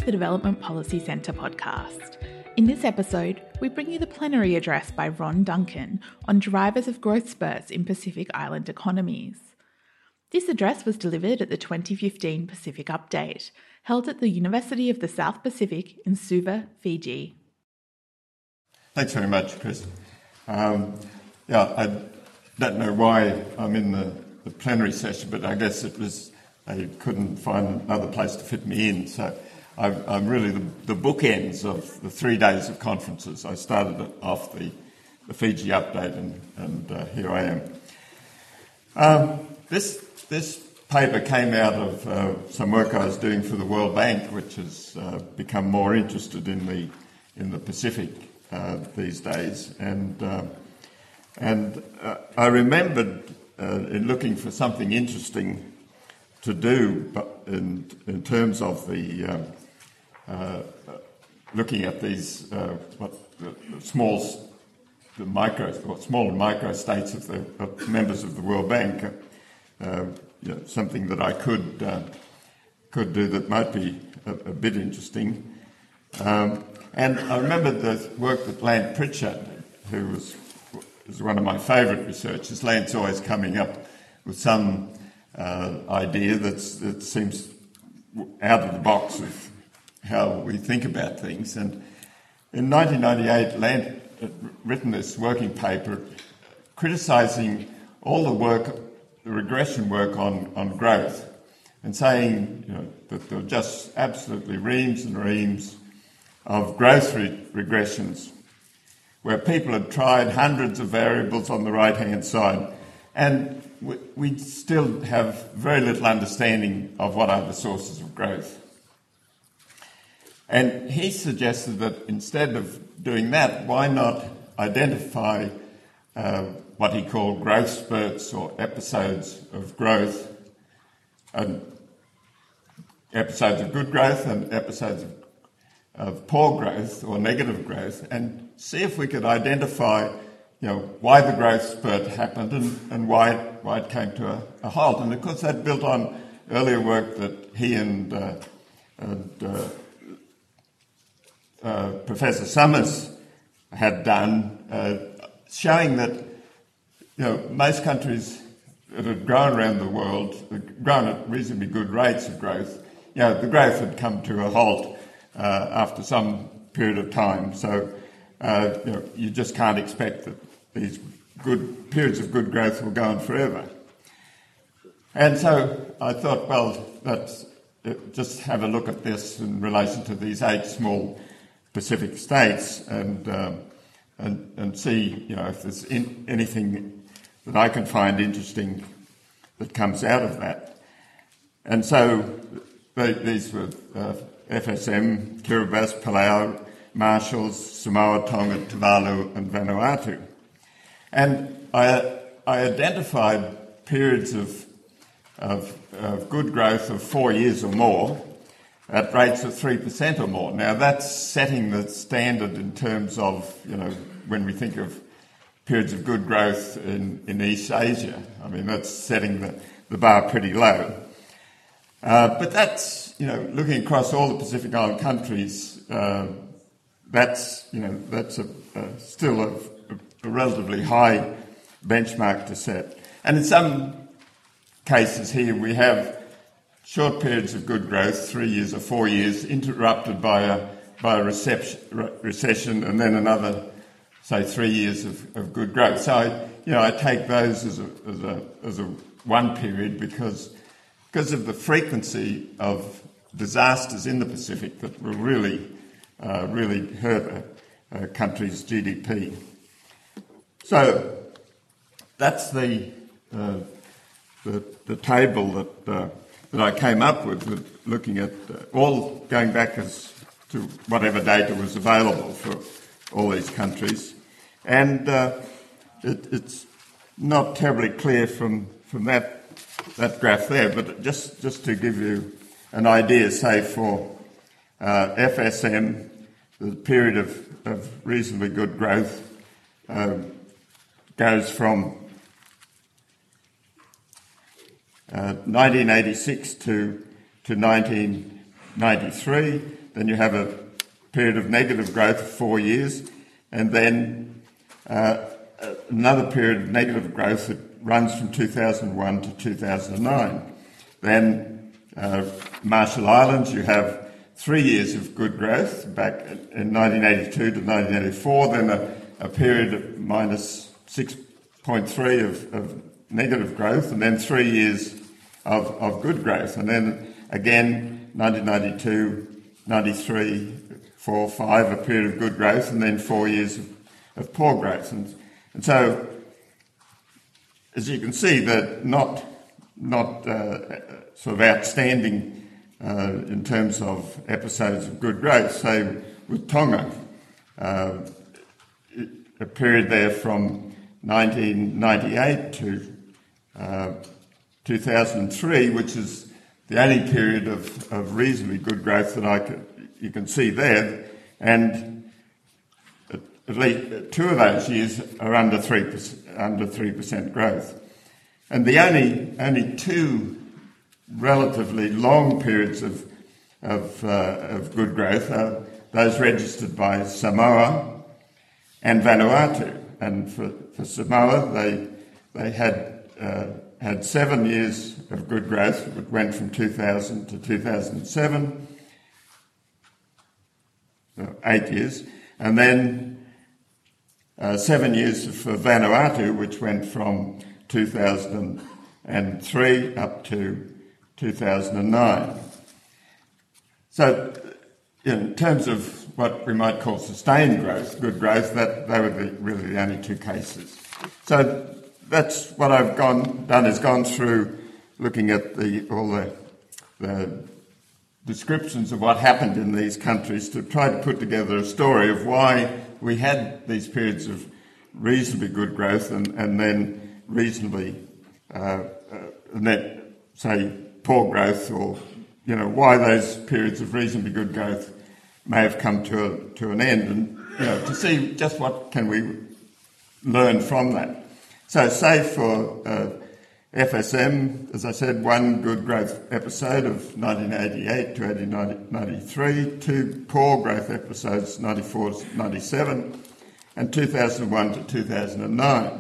the Development Policy Centre podcast. In this episode, we bring you the plenary address by Ron Duncan on drivers of growth spurts in Pacific Island economies. This address was delivered at the 2015 Pacific Update, held at the University of the South Pacific in Suva, Fiji. Thanks very much, Chris. I don't know why I'm in the plenary session, but I guess I couldn't find another place to fit me in. So I'm really the bookends of the 3 days of conferences. I started off the Fiji Update and here I am. This paper came out of some work I was doing for the World Bank, which has become more interested in the Pacific these days. And I remembered in looking for something interesting to do, but in terms of the looking at these small and micro states of the members of the World Bank, something that I could do that might be a bit interesting. And I remember the work that Lant Pritchard, who was one of my favourite researchers. Lant's always coming up with some idea that seems out of the box of how we think about things. And in 1998, Lant had written this working paper criticising all the regression work on growth, and saying that there were just absolutely reams and reams of growth regressions where people had tried hundreds of variables on the right-hand side, and we still have very little understanding of what are the sources of growth. And he suggested that instead of doing that, why not identify what he called growth spurts or episodes of growth, and episodes of good growth and episodes of poor growth or negative growth, and see if we could identify why the growth spurt happened and why it came to a halt. And of course that built on earlier work that he and Professor Summers had done, showing that most countries that had grown around the world, grown at reasonably good rates of growth, the growth had come to a halt after some period of time. So you just can't expect that these good periods of good growth will go on forever. And so I thought, well, let's just have a look at this in relation to these 8 small Pacific states and see if there's anything that I can find interesting that comes out of that. And so these were FSM, Kiribati, Palau, Marshalls, Samoa, Tonga, Tuvalu and Vanuatu. And I identified periods of good growth of 4 years or more at rates of 3% or more. Now that's setting the standard in terms of, when we think of periods of good growth in East Asia. I mean, that's setting the bar pretty low. But that's, looking across all the Pacific Island countries, that's still a relatively high benchmark to set. And in some cases here we have short periods of good growth, 3 years or 4 years, interrupted by a recession, and then another, say, 3 years of good growth. So I take those as a one period because of the frequency of disasters in the Pacific that will really hurt a country's GDP. So that's the table that I came up with looking at all going back to whatever data was available for all these countries, and it's not terribly clear from that graph there, but just to give you an idea, say for FSM, the period of reasonably good growth goes from 1986 to 1993. then you have a period of negative growth of 4 years, and then another period of negative growth that runs from 2001 to 2009. Then Marshall Islands, you have 3 years of good growth back in 1982 to 1984, then a period of minus 6.3 of negative growth, and then 3 years of good growth. And then again, 1992, 93, 4, 5, a period of good growth, and then 4 years of poor growth. And so, as you can see, that not sort of outstanding in terms of episodes of good growth. So with Tonga, a period there from 1998 to 2003, which is the only period of reasonably good growth that you can see there, and at least 2 of those years are under 3% growth. And the only 2 relatively long periods of good growth are those registered by Samoa and Vanuatu. And for Samoa, they had 7 years of good growth. It went from 2000 to 2007, 8 years, and then 7 years for Vanuatu, which went from 2003 up to 2009. So in terms of what we might call sustained growth, good growth, they were really the only 2 cases. So that's what I've done is gone through looking at all the descriptions of what happened in these countries to try to put together a story of why we had these periods of reasonably good growth and then reasonably, say, poor growth, or why those periods of reasonably good growth may have come to an end, and to see just what can we learn from that. So, say for FSM, as I said, 1 good growth episode of 1988 to 1993, 2 poor growth episodes, 94 to 97, and 2001 to 2009.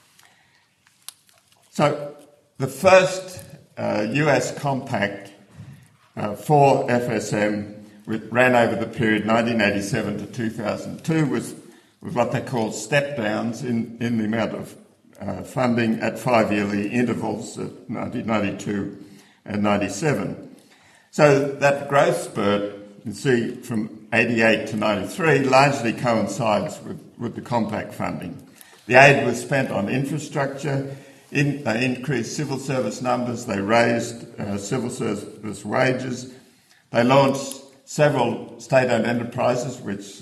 So, the first US compact for FSM, which ran over the period 1987 to 2002, was what they call step downs in the amount of funding at 5-yearly intervals at 1992 and 97. So that growth spurt, you see, from 88 to 93 largely coincides with the compact funding. The aid was spent on infrastructure. They increased civil service numbers. They raised civil service wages. They launched several state-owned enterprises which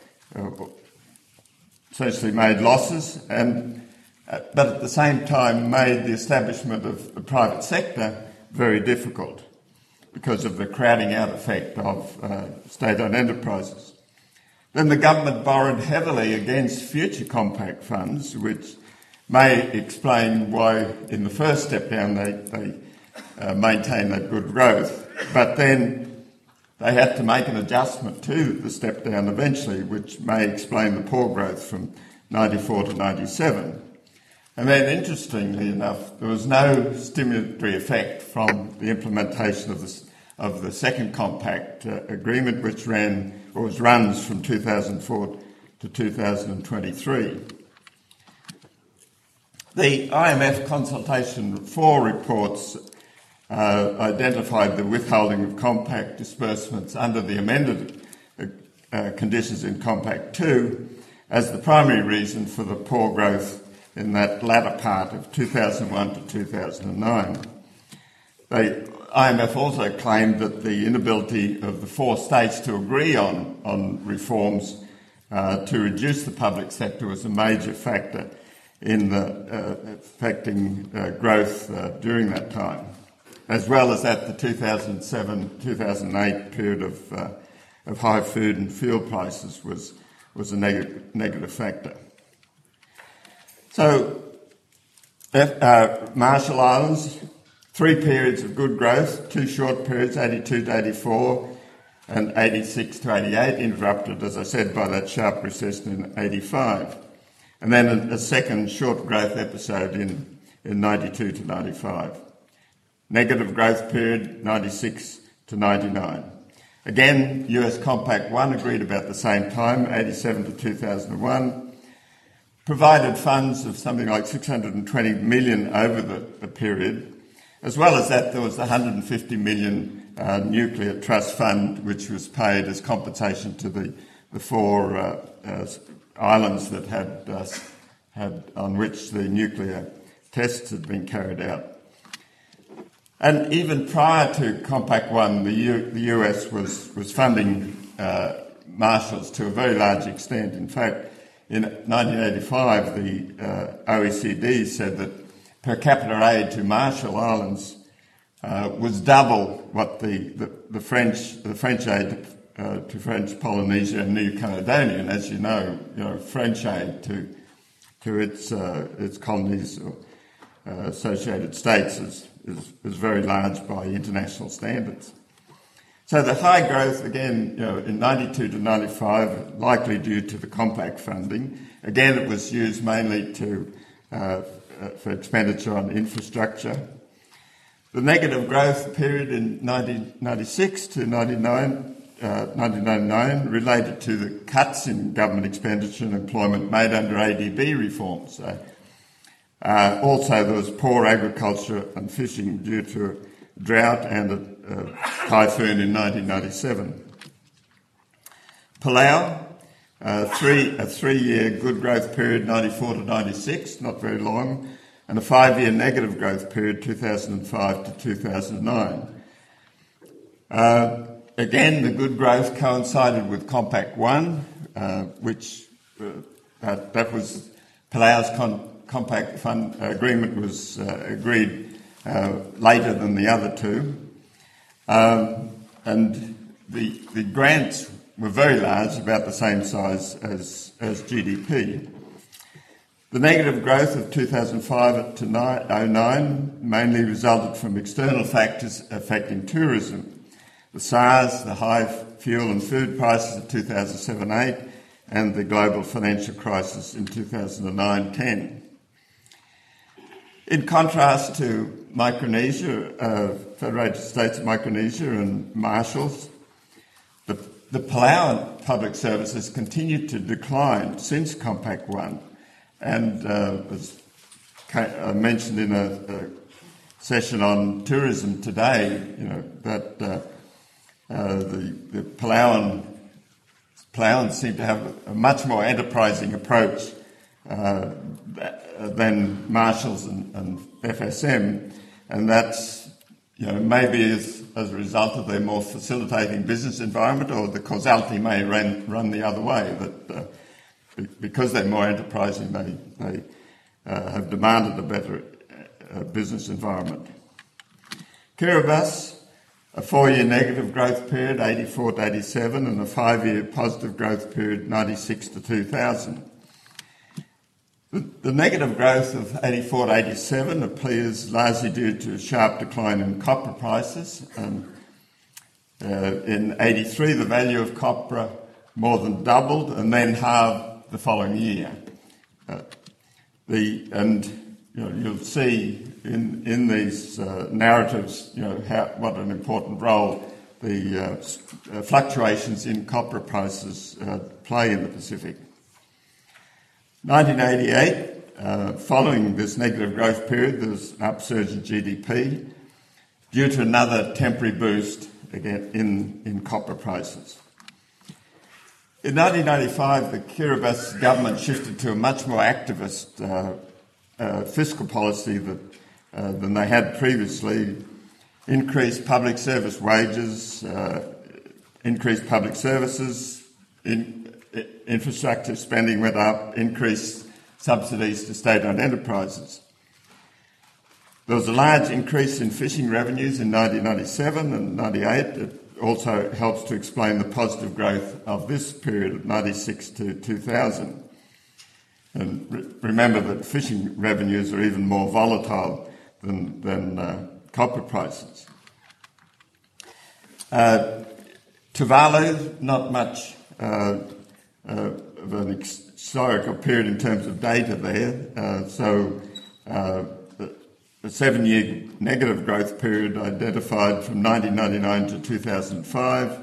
essentially made losses, but at the same time made the establishment of the private sector very difficult because of the crowding out effect of state-owned enterprises. Then the government borrowed heavily against future compact funds, which may explain why in the first step down they maintained that good growth, but then they had to make an adjustment to the step down eventually, which may explain the poor growth from 94 to 97. And then, interestingly enough, there was no stimulatory effect from the implementation of the second compact agreement, which runs from 2004 to 2023. The IMF Consultation 4 reports identified the withholding of compact disbursements under the amended conditions in Compact 2 as the primary reason for the poor growth in that latter part of 2001 to 2009. The IMF also claimed that the inability of the 4 states to agree on reforms to reduce the public sector was a major factor in affecting growth during that time, as well as at the 2007-2008 period of high food and fuel prices was a negative factor. So, Marshall Islands, 3 periods of good growth, 2 short periods, 82 to 84, and 86 to 88, interrupted, as I said, by that sharp recession in 85. And then a second short growth episode in 92 to 95. Negative growth period, 96 to 99. Again, US Compact 1 agreed about the same time, 87 to 2001, provided funds of something like 620 million over the period. As well as that, there was the 150 million nuclear trust fund, which was paid as compensation to the four islands that had on which the nuclear tests had been carried out. And even prior to Compact 1, the US was funding Marshalls to a very large extent. In fact, in 1985, the OECD said that per capita aid to Marshall Islands was double what the French aid to French Polynesia and New Caledonia. And as you know, French aid to its colonies or associated states is very large by international standards. So the high growth, again, in 92 to 95, likely due to the Compact funding. Again, it was used mainly for expenditure on infrastructure. The negative growth period in 1996 to 1999 related to the cuts in government expenditure and employment made under ADB reforms. Also, there was poor agriculture and fishing due to a drought and a typhoon in 1997. Palau, a three-year good growth period, 94 to 96, not very long, and a 5-year negative growth period, 2005 to 2009. Again, the good growth coincided with Compact 1, which that was Palau's Compact Fund agreement was agreed later than the other two. And the grants were very large, about the same size as GDP. The negative growth of 2005 to 2009 mainly resulted from external factors affecting tourism. The SARS, the high fuel and food prices of 2007-8, and the global financial crisis in 2009-10. In contrast to Micronesia, Federated States of Micronesia and Marshalls, the Palauan public services continued to decline since Compact 1, and as mentioned in a session on tourism today, that the Palauans seem to have a much more enterprising approach than Marshalls and FSM, and that's maybe as a result of their more facilitating business environment, or the causality may run the other way, that because they're more enterprising, they have demanded a better business environment. Kiribati, a 4-year negative growth period, 84 to 87, and a 5-year positive growth period, 96 to 2000. The negative growth of 84 to 87 appears largely due to a sharp decline in copper prices. In 83, the value of copper more than doubled and then halved the following year. You'll see in these narratives, what an important role the fluctuations in copper prices play in the Pacific. 1988, following this negative growth period, there was an upsurge in GDP due to another temporary boost again in copper prices. In 1995, the Kiribati government shifted to a much more activist fiscal policy than they had previously, increased public service wages, increased public services, infrastructure spending went up, increased subsidies to state-owned enterprises. There was a large increase in fishing revenues in 1997 and 98. It also helps to explain the positive growth of this period of 96 to 2000. And remember that fishing revenues are even more volatile than copper prices. Tuvalu, not much of an historical period in terms of data there. So the 7-year negative growth period identified from 1999 to 2005.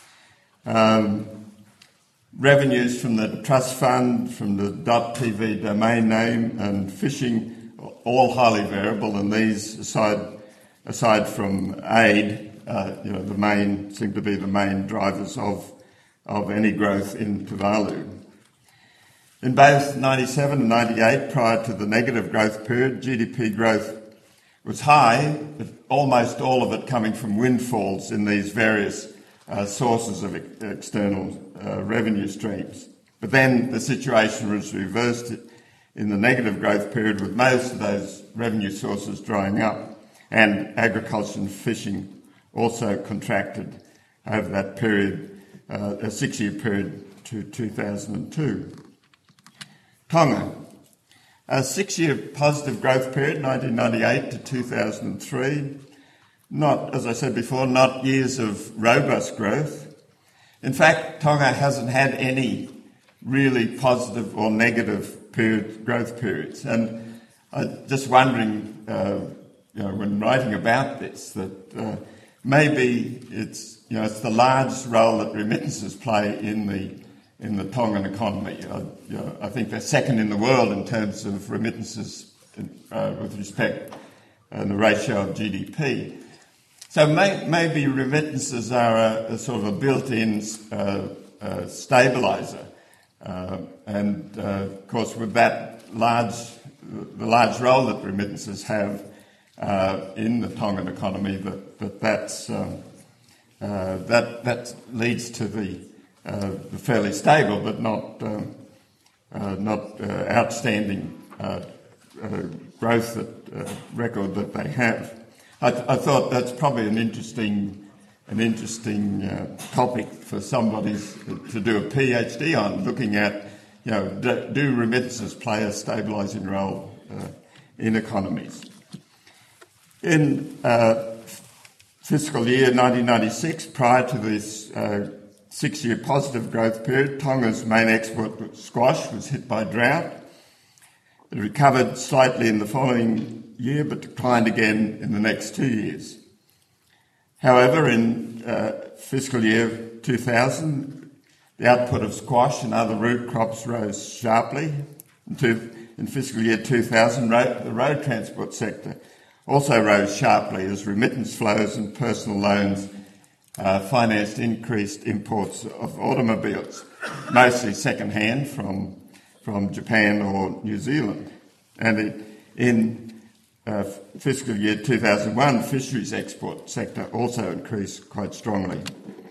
Revenues from the trust fund, from the .tv domain name and fishing, all highly variable, and these, aside from aid, seem to be the main drivers of any growth in Tuvalu. In both 97 and 98, prior to the negative growth period, GDP growth was high, but almost all of it coming from windfalls in these various sources of external revenue streams. But then the situation was reversed in the negative growth period, with most of those revenue sources drying up, and agriculture and fishing also contracted over that period, a 6-year period to 2002. Tonga, a 6-year positive growth period, 1998 to 2003. Not, as I said before, not years of robust growth. In fact, Tonga hasn't had any really positive or negative growth periods. And I'm just wondering, when writing about this, that maybe it's the large role that remittances play in the Tongan economy. I think they're second in the world in terms of remittances with respect to the ratio of GDP. So maybe remittances are a sort of a built-in stabiliser, and of course with that the large role that remittances have in the Tongan economy, that leads to the fairly stable but not outstanding growth record that they have. I thought that's probably an interesting topic for somebody to do a PhD on, looking at, do remittances play a stabilising role in economies? In fiscal year 1996, prior to this 6-year positive growth period, Tonga's main export, squash, was hit by drought. It recovered slightly in the following year, but declined again in the next 2 years. However, in fiscal year 2000, the output of squash and other root crops rose sharply. In fiscal year 2000, the road transport sector also rose sharply as remittance flows and personal loans financed increased imports of automobiles, mostly second-hand from Japan or New Zealand. And in fiscal year 2001, the fisheries export sector also increased quite strongly.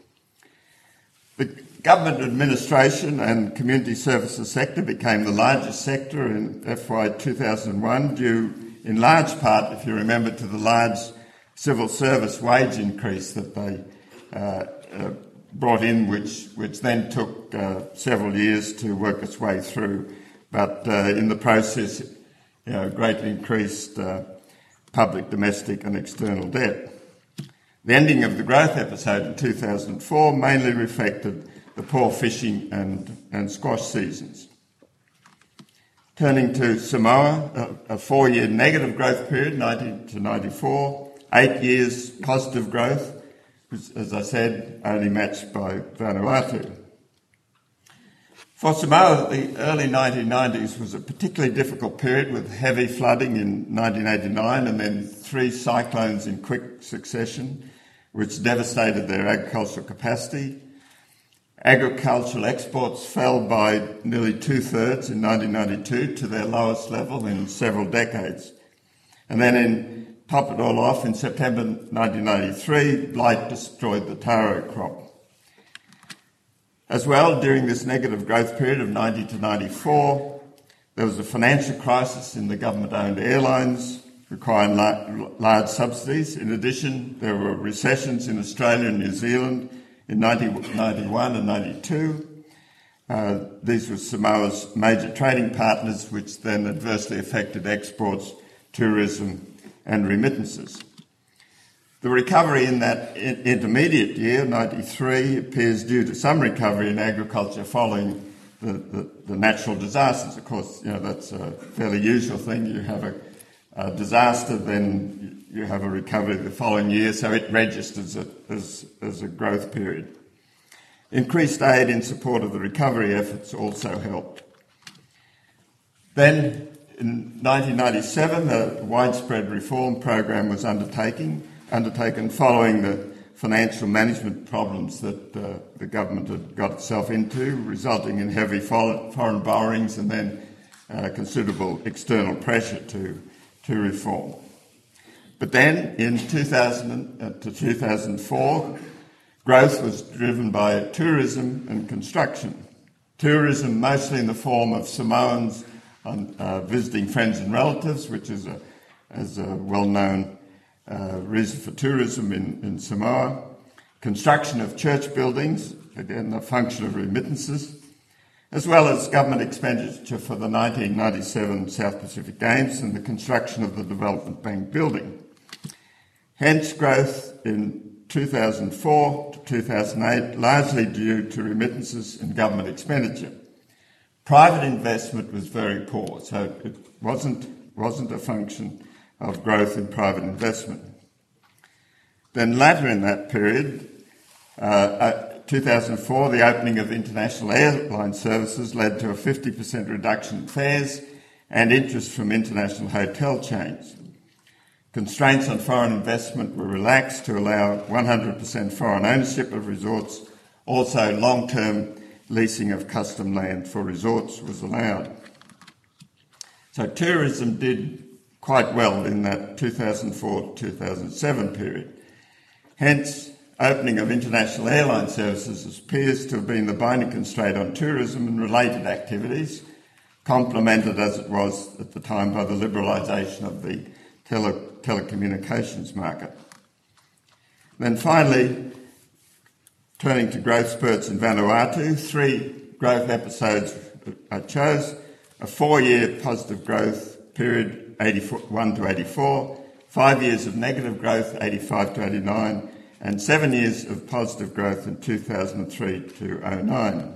The government administration and community services sector became the largest sector in FY 2001, due in large part, if you remember, to the large civil service wage increase that they brought in, which then took several years to work its way through. But in the process, greatly increased public, domestic and external debt. The ending of the growth episode in 2004 mainly reflected the poor fishing and squash seasons. Turning to Samoa, a 4-year negative growth period, 90 to 94, 8 years positive growth, as I said, only matched by Vanuatu. For Samoa, the early 1990s was a particularly difficult period, with heavy flooding in 1989 and then 3 cyclones in quick succession, which devastated their agricultural capacity. Agricultural exports fell by nearly 2/3 in 1992 to their lowest level in several decades. And then top it all off, in September 1993, blight destroyed the taro crop. As well, during this negative growth period of 90 to 94, there was a financial crisis in the government-owned airlines, requiring large subsidies. In addition, there were recessions in Australia and New Zealand in 1991 and 92. These were Samoa's major trading partners, which then adversely affected exports, tourism and remittances. The recovery in that intermediate year, 93, appears due to some recovery in agriculture following the natural disasters. Of course, that's a fairly usual thing. You have a disaster, then you have a recovery the following year, so it registers as a growth period. Increased aid in support of the recovery efforts also helped. Then, in 1997, a widespread reform program was undertaken following the financial management problems that the government had got itself into, resulting in heavy foreign borrowings and then considerable external pressure to reform. But then, in 2000 to 2004, growth was driven by tourism and construction. Tourism mostly in the form of Samoans visiting friends and relatives, which is a well-known reason for tourism in Samoa. Construction of church buildings, again a function of remittances, as well as government expenditure for the 1997 South Pacific Games and the construction of the Development Bank building. Hence growth in 2004 to 2008, largely due to remittances and government expenditure. Private investment was very poor, so it wasn't a function of growth in private investment. Then later in that period, 2004, the opening of international airline services led to a 50% reduction in fares and interest from international hotel chains. Constraints on foreign investment were relaxed to allow 100% foreign ownership of resorts. Also, long-term leasing of custom land for resorts was allowed. So tourism did quite well in that 2004-2007 period. Hence, opening of international airline services appears to have been the binding constraint on tourism and related activities, complemented as it was at the time by the liberalisation of the telecommunications market. Then finally, turning to growth spurts in Vanuatu, 3 growth episodes I chose: a 4-year positive growth period, 81 to 84, 5 years of negative growth, 85 to 89, and 7 years of positive growth in 2003 to 09.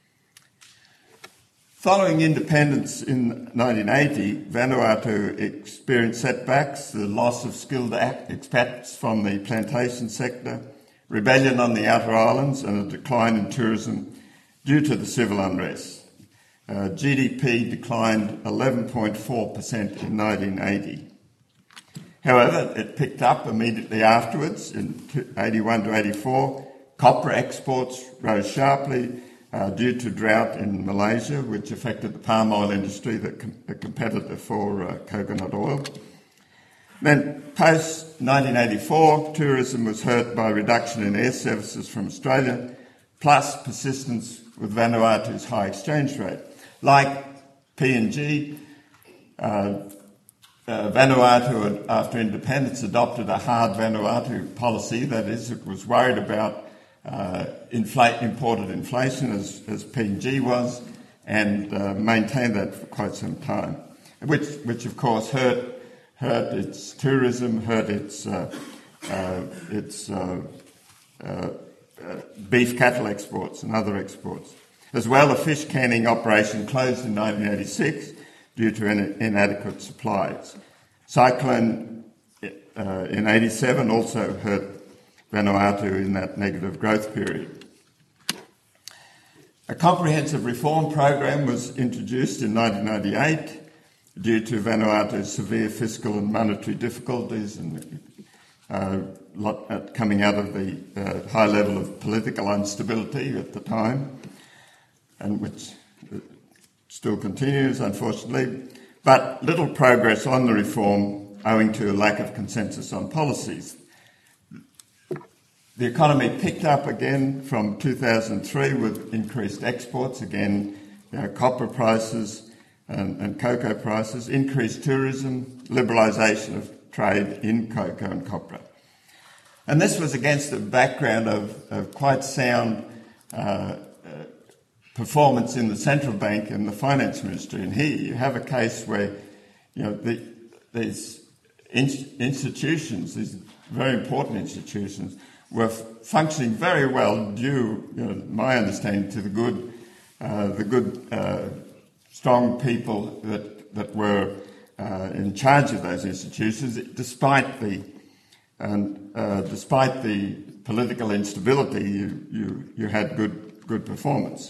Following independence in 1980, Vanuatu experienced setbacks, the loss of skilled expats from the plantation sector, rebellion on the outer islands, and a decline in tourism due to the civil unrest. GDP declined 11.4% in 1980. However, it picked up immediately afterwards in 81 to 84. Copra exports rose sharply due to drought in Malaysia, which affected the palm oil industry, the competitor for coconut oil. Then, post-1984, tourism was hurt by reduction in air services from Australia, plus persistence with Vanuatu's high exchange rate. Like PNG, Vanuatu, after independence, adopted a hard Vanuatu policy. That is, it was worried about imported inflation, as PNG was, and maintained that for quite some time, which of course hurt its tourism, hurt its beef cattle exports and other exports. As well, a fish canning operation closed in 1986 due to inadequate supplies. Cyclone in 87 also hurt Vanuatu in that negative growth period. A comprehensive reform program was introduced in 1998 due to Vanuatu's severe fiscal and monetary difficulties and coming out of the high level of political instability at the time, and which still continues, unfortunately, but little progress on the reform owing to a lack of consensus on policies. The economy picked up again from 2003 with increased exports, again, copper prices and cocoa prices, increased tourism, liberalisation of trade in cocoa and copra. And this was against a background of quite sound performance in the central bank and the finance ministry. And here you have a case where, there's institutions, these very important institutions, were functioning very well due, my understanding, to the good, strong people that were in charge of those institutions, despite the political instability. You had good performance.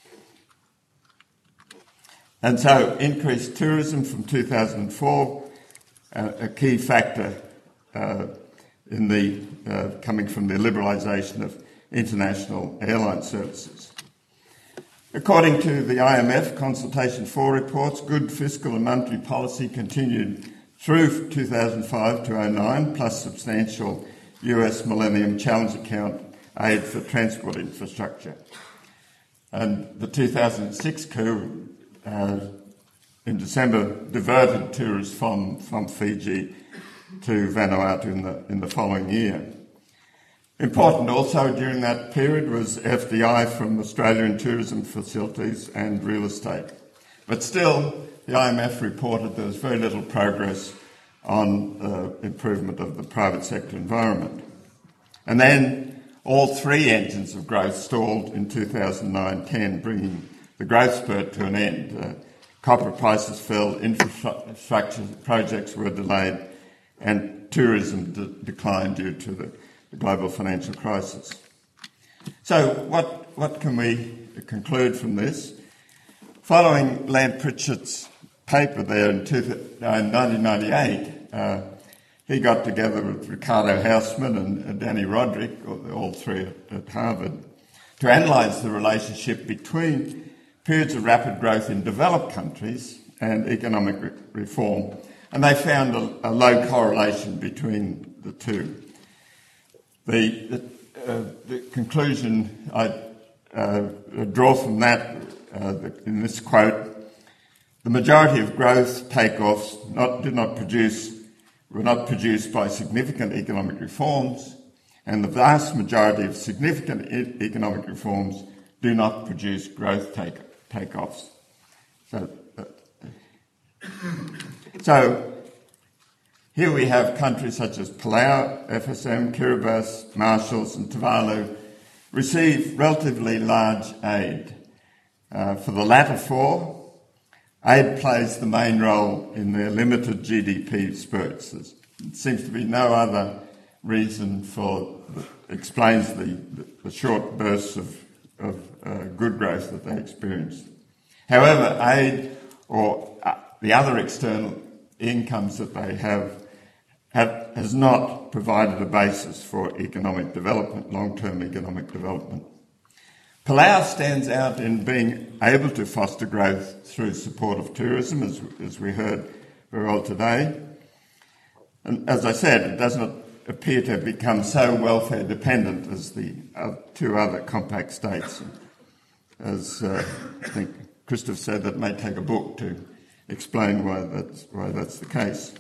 And so increased tourism from 2004, a key factor in the coming from the liberalisation of international airline services. According to the IMF Consultation 4 reports, good fiscal and monetary policy continued through 2005 to 2009, plus substantial US Millennium Challenge Account aid for transport infrastructure. And the 2006 coup in December diverted tourists from Fiji to Vanuatu in the following year. Important also during that period was FDI from Australian tourism facilities and real estate. But still, the IMF reported there was very little progress on improvement of the private sector environment. And then all three engines of growth stalled in 2009-10, bringing the growth spurt to an end. Copper prices fell, infrastructure projects were delayed, and tourism declined due to the global financial crisis. So what can we conclude from this? Following Lamp Pritchard's paper there in 1998, he got together with Ricardo Hausmann and Danny Roderick, all three at Harvard, to analyse the relationship between periods of rapid growth in developed countries and economic reform, and they found a low correlation between the two. The conclusion I draw from that, in this quote, the majority of growth takeoffs were not produced by significant economic reforms, and the vast majority of significant economic reforms do not produce growth takeoffs. So here we have countries such as Palau, FSM, Kiribati, Marshalls and Tuvalu receive relatively large aid. For the latter four, aid plays the main role in their limited GDP spurts. There seems to be no other reason explains the short bursts of good growth that they experience. However, aid or the other external incomes that they has not provided a basis for economic development, long-term economic development. Palau stands out in being able to foster growth through support of tourism, as we heard very well today. And as I said, it does not appear to have become so welfare dependent as the two other compact states. As I think Christoph said, that may take a book to explain why that's the case.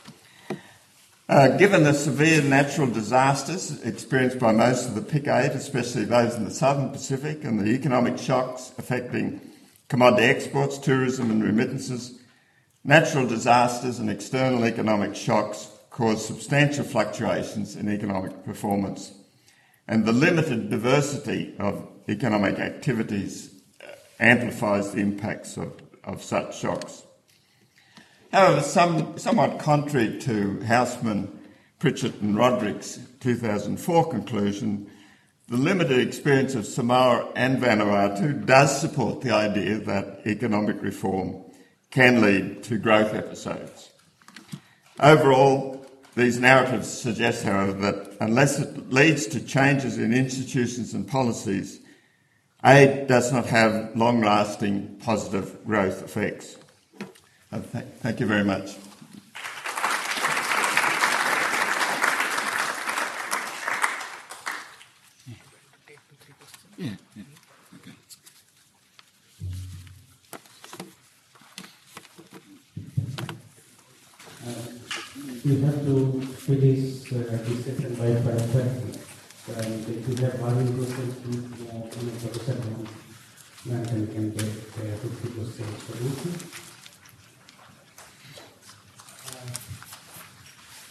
Given the severe natural disasters experienced by most of the PIC 8, especially those in the southern Pacific, and the economic shocks affecting commodity exports, tourism and remittances, natural disasters and external economic shocks cause substantial fluctuations in economic performance, and the limited diversity of economic activities amplifies the impacts of such shocks. However, somewhat contrary to Hausmann, Pritchard and Roderick's 2004 conclusion, the limited experience of Samoa and Vanuatu does support the idea that economic reform can lead to growth episodes. Overall, these narratives suggest, however, that unless it leads to changes in institutions and policies, aid does not have long-lasting positive growth effects. Thank you very much. Yeah, okay. We have to finish this session by 5:30. If you have one questions, please Professor Manton can get 50 questions for you.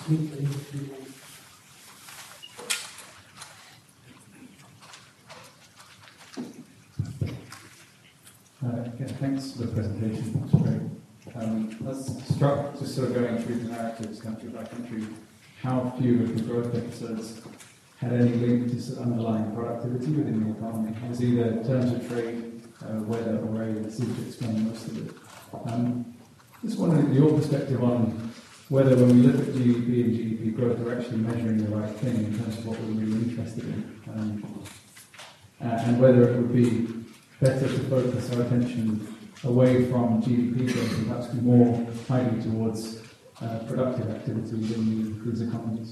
Thanks for the presentation. That's great. I was struck, just sort of going through the narratives country by country, how few of the growth episodes had any link to sort of underlying productivity within the economy. It was either terms of trade, weather, or area that seemed to explain most of it. Just wondering your perspective on whether when we look at GDP and GDP growth, we're actually measuring the right thing in terms of what we're really interested in, and whether it would be better to focus our attention away from GDP growth and perhaps be more highly towards productive activity within these economies.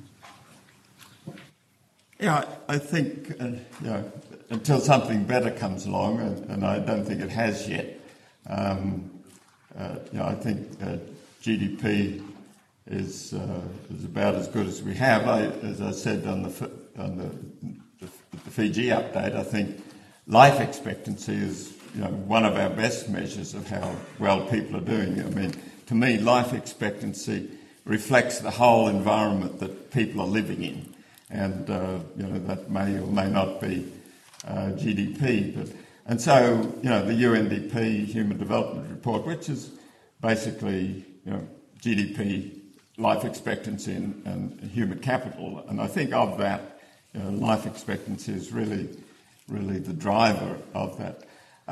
Yeah, I think until something better comes along, and I don't think it has yet. I think GDP is about as good as we have. As I said on the Fiji update, I think life expectancy is one of our best measures of how well people are doing. I mean, to me, life expectancy reflects the whole environment that people are living in, and that may or may not be GDP. And so the UNDP Human Development Report, which is basically GDP, life expectancy, and human capital, and I think of that, life expectancy is really the driver of that.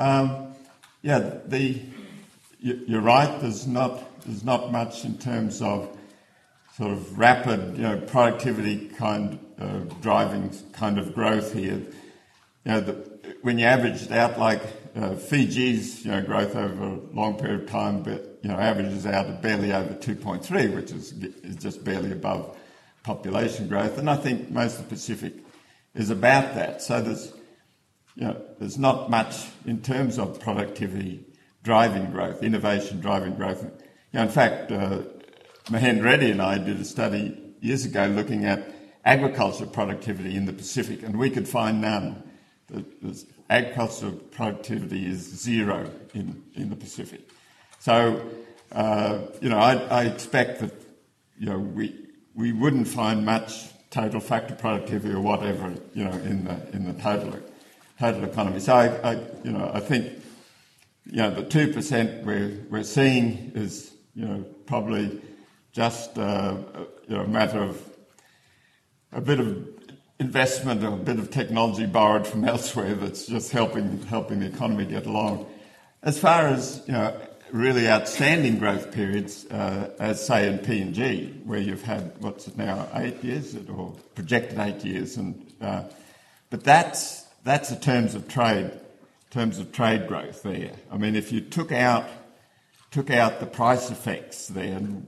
You're right. There's not much in terms of sort of rapid, productivity driving kind of growth here. When you average it out, like Fiji's, growth over a long period of time, but averages out at barely over 2.3, which is just barely above population growth, and I think most of the Pacific is about that. So there's not much in terms of productivity driving growth, innovation driving growth. In fact, Mahendra Reddy and I did a study years ago looking at agriculture productivity in the Pacific, and we could find none. The agricultural productivity is zero in the Pacific. So, I expect that we wouldn't find much total factor productivity or whatever in the total economy. So I think the 2% we're seeing is probably just a matter of a bit of investment or a bit of technology borrowed from elsewhere that's just helping the economy get along. As far as really outstanding growth periods, as say in PNG, where you've had what's it now 8 years or projected 8 years, but that's the terms of trade growth there. I mean, if you took out the price effects there, and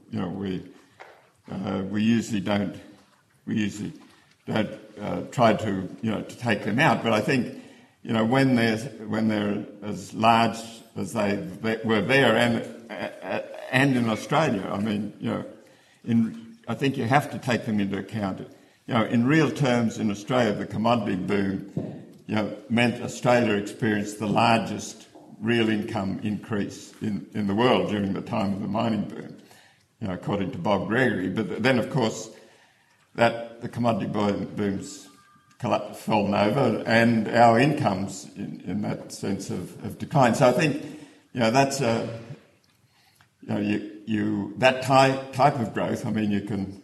we usually don't try to take them out. But I think when they're as large as they were there and in Australia, I mean I think you have to take them into account. In real terms, in Australia, the commodity boom meant Australia experienced the largest real income increase in the world during the time of the mining boom, according to Bob Gregory. But then, of course, the commodity boom's fallen over, and our incomes, in that sense, have declined. So I think, that's that type of growth. I mean,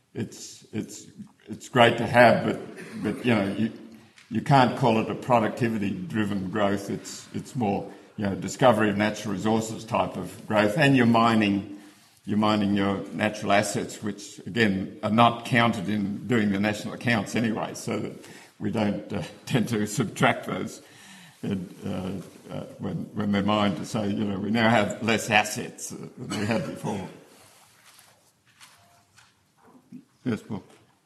it's great to have, but you can't call it a productivity-driven growth. It's more discovery of natural resources type of growth, and you're mining your natural assets, which again are not counted in doing the national accounts anyway, so that we don't tend to subtract those when they're mined, to say we now have less assets than we had before. Yes, Paul.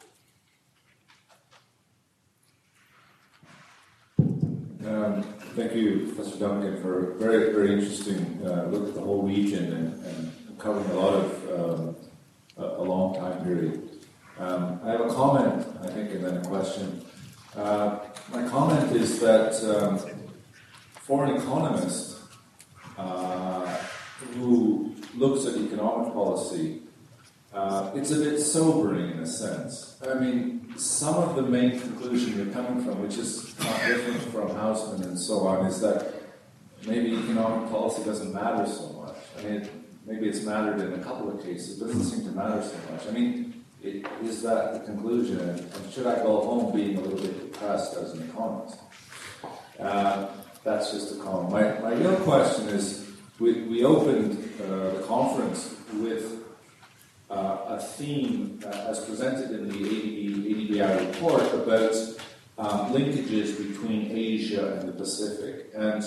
Thank you, Professor Duncan, for a very, very interesting look at the whole region and covering a lot of a long time period. I have a comment, I think, and then a question. My comment is that for an economist who looks at economic policy it's a bit sobering in a sense. I mean, some of the main conclusion you're coming from, which is not different from Hausman and so on, is that maybe economic policy doesn't matter so much. I mean, maybe it's mattered in a couple of cases, but it doesn't seem to matter so much. I mean, is that the conclusion? And should I go home being a little bit depressed as an economist? That's just a comment. My real question is, we opened the conference with a theme as presented in the ADBI report about linkages between Asia and the Pacific. And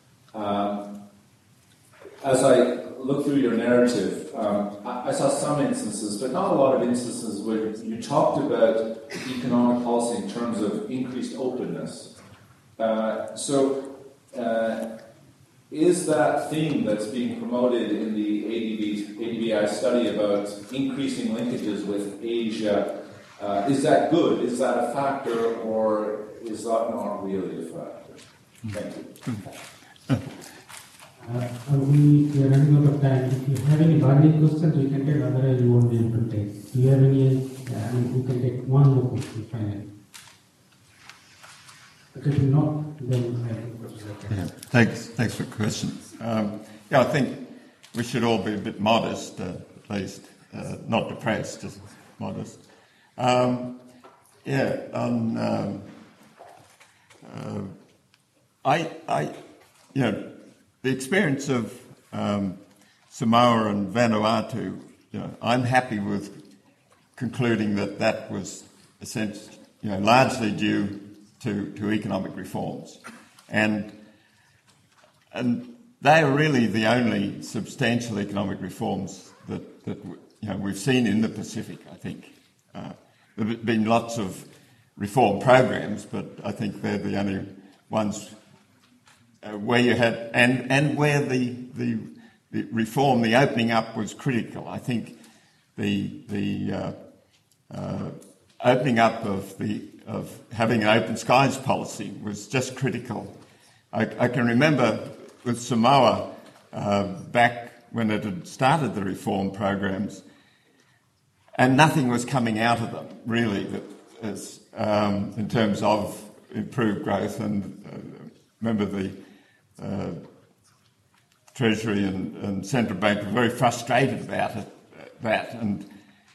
as I look through your narrative, I saw some instances, but not a lot of instances, where you talked about economic policy in terms of increased openness. Is that theme that's being promoted in the ADBI study about increasing linkages with Asia, is that good? Is that a factor, or is that not really a factor? Thank you. We are running out of time. If you have any burning questions, we can take. Otherwise, we won't be able to take. Do you have any? We can take one more question finally. Okay, if not, then I think Professor. Yeah, thanks for the question. I think we should all be a bit modest, at least, not depressed, just modest. The experience of Samoa and Vanuatu, I'm happy with concluding that was essentially, largely due to economic reforms, and they are really the only substantial economic reforms that we've seen in the Pacific. I think there have been lots of reform programs, but I think they're the only ones where you had and where the reform, the opening up, was critical. I think the opening up of having an open skies policy was just critical. I can remember with Samoa back when it had started the reform programs, and nothing was coming out of them really in terms of improved growth. And remember the Treasury and Central Bank were very frustrated about that, and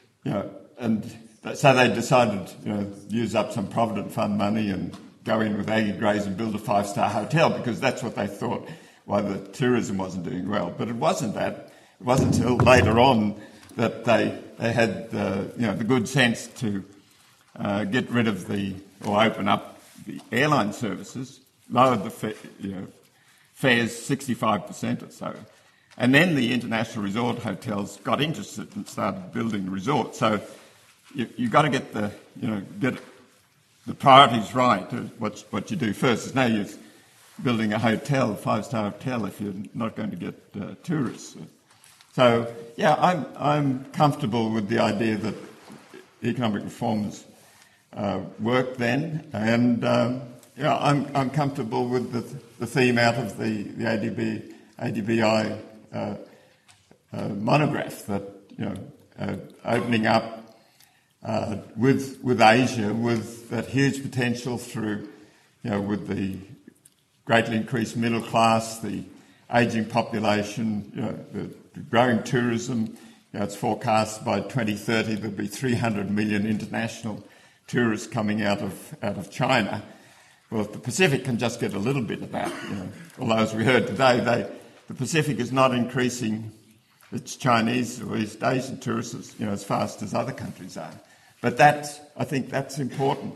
so they decided to use up some Provident Fund money and go in with Aggie Grays and build a 5-star hotel, because that's what they thought why the tourism wasn't doing well. But it wasn't that. It wasn't until later on that they had the good sense to get rid of or open up the airline services, lowered the fares 65% or so. And then the international resort hotels got interested and started building resorts. So you've got to get the priorities right. What you do first. There's no use building a hotel, a 5-star hotel, if you're not going to get tourists. So I'm comfortable with the idea that economic reforms worked then, and I'm comfortable with the theme out of the ADBI monograph, that opening up with Asia, with that huge potential through, with the greatly increased middle class, the ageing population, the growing tourism. It's forecast by 2030 there'll be 300 million international tourists coming out of China. Well, if the Pacific can just get a little bit of that, although as we heard today, the Pacific is not increasing its Chinese or East Asian tourists, as fast as other countries are. But I think that's important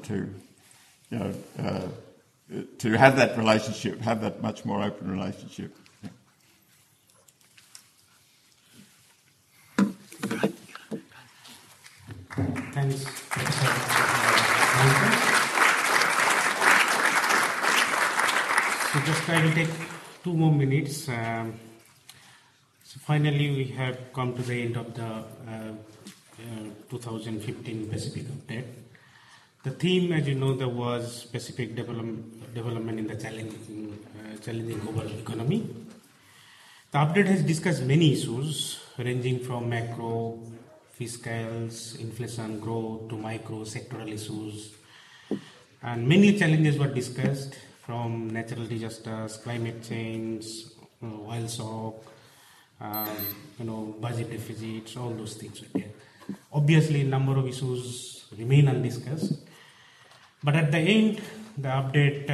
to have that relationship, have that much more open relationship. Thanks. So just I will take 2 more minutes. So finally, we have come to the end of the 2015 Pacific Update. The theme, as you know, there was Pacific development in the challenging global economy. The update has discussed many issues ranging from macro, fiscals, inflation, growth, to micro sectoral issues. And many challenges were discussed, from natural disasters, climate change, oil shock, budget deficits, all those things were there. Obviously, a number of issues remain undiscussed. But at the end, the update,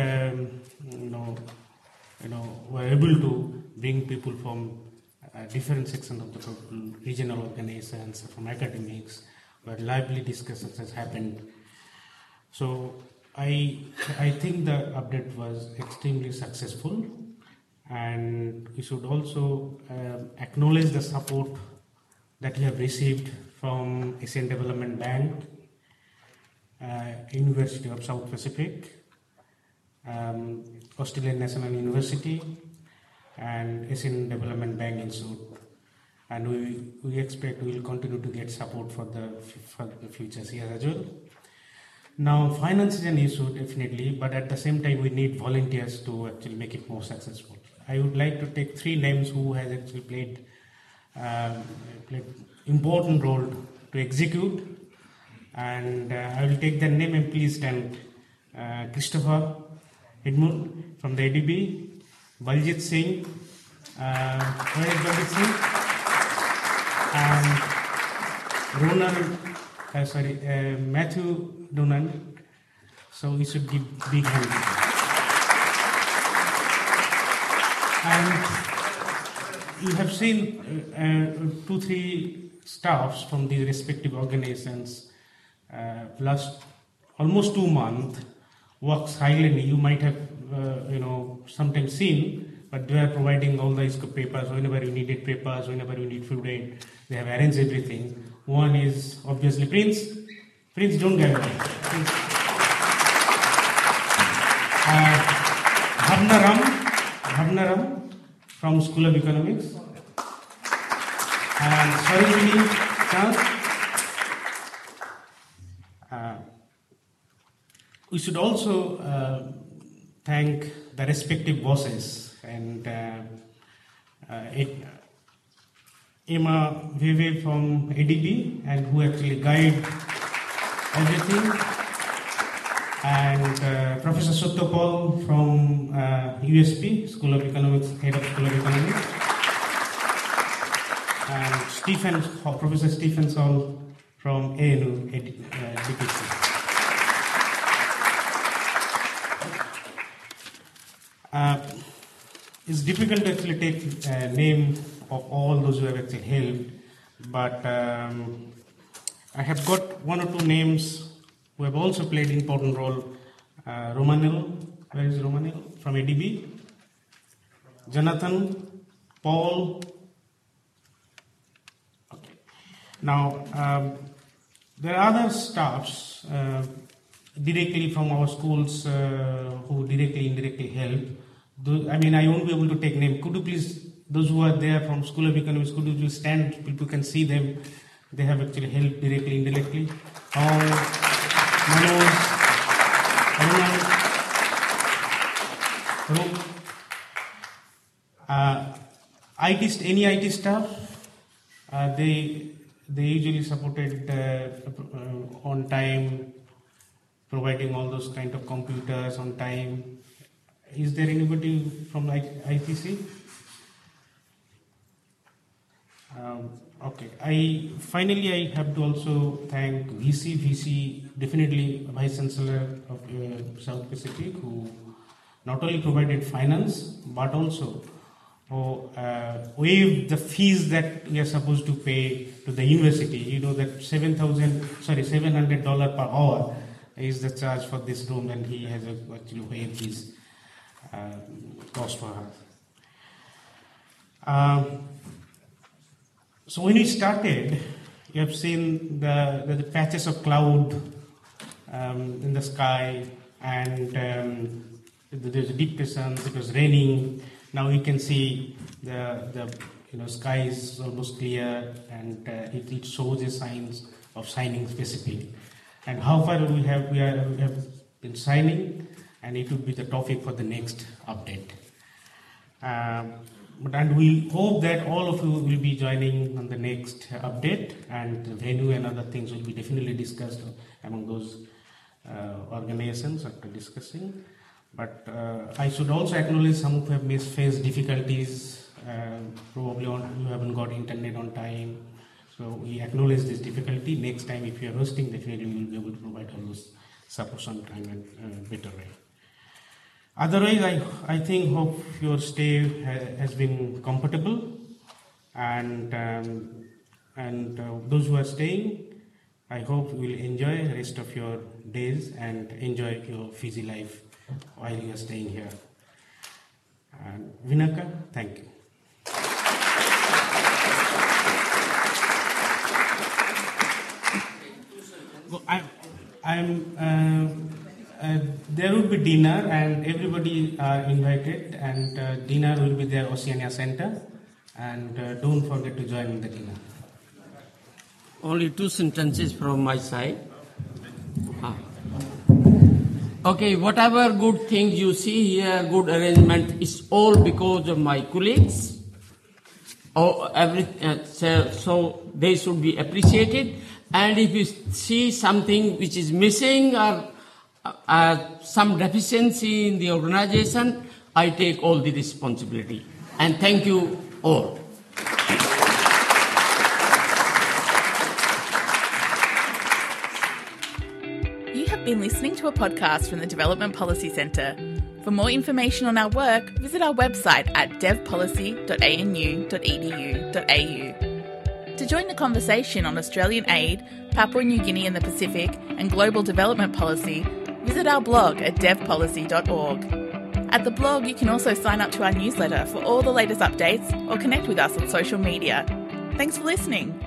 were able to bring people from different sections of the regional organizations, from academics, where lively discussions has happened. So I think the update was extremely successful, and we should also acknowledge the support that we have received from Asian Development Bank, University of South Pacific, Australian National University, and Asian Development Bank Institute. And we expect we will continue to get support for the future years as well. Now, finance is an issue, definitely, but at the same time, we need volunteers to actually make it more successful. I would like to take 3 names who has actually played important role to execute, and I will take their name, and please stand. Christopher Edmund from the ADB, Baljit Singh, where is Baljit Singh? And Matthew Donan. So we should give big hand. And you have seen 2-3 staffs from these respective organizations last almost 2 months work silently. You might have sometimes seen, but they are providing all the papers whenever you needed papers, whenever you need food aid. They have arranged everything. One is obviously Prince. Prince, don't get away. Bhavnaram from School of Economics. And Swarini Chand. We should also thank the respective bosses, and Emma Vive from ADB, and who actually guide everything, and Professor Sottopal from USP, School of Economics, Head of School of Economics, and Professor Stephen Saul from ANU DPC. It's difficult to actually take name of all those who have actually helped, but I have got 1 or 2 names who have also played an important role. Romanil, where is Romanil? From ADB. Jonathan, Paul. Okay. Now, there are other staffs directly from our schools who directly, indirectly help. I won't be able to take name. Could you please, those who are there from School of Economics, could you please stand? People can see them. They have actually helped directly, indirectly. Manoj, any IT staff, they usually supported on time, providing all those kind of computers on time. Is there anybody from ITC? Okay. I have to also thank VC, definitely Vice Chancellor of South Pacific, who not only provided finance but also waived the fees that we are supposed to pay to the university. You know that $700 per hour is the charge for this room, and he has actually waived his cost for us. So when we started, you have seen the patches of cloud in the sky, and there's a depression. It was raining. Now you can see the sky is almost clear, and it shows the signs of shining specifically. And how far we have been shining, and it would be the topic for the next update. And we hope that all of you will be joining on the next update, and the venue and other things will be definitely discussed among those organizations after discussing. But I should also acknowledge some who have faced difficulties, probably you haven't got internet on time. So we acknowledge this difficulty. Next time if you are hosting, definitely we will be able to provide all those support on time and better way. Otherwise, I think hope your stay has been comfortable, and those who are staying, I hope you will enjoy the rest of your days and enjoy your Fiji life while you are staying here. And Vinaka, thank you. There will be dinner, and everybody are invited, and dinner will be there Oceania Center, and don't forget to join in the dinner. Only 2 sentences from my side. Okay, whatever good things you see here, good arrangement, is all because of my colleagues. So they should be appreciated. And if you see something which is missing or some deficiency in the organization, I take all the responsibility. And thank you all. You have been listening to a podcast from the Development Policy Centre. For more information on our work, visit our website at devpolicy.anu.edu.au. To join the conversation on Australian aid, Papua New Guinea and the Pacific, and global development policy, visit our blog at devpolicy.org. At the blog, you can also sign up to our newsletter for all the latest updates or connect with us on social media. Thanks for listening.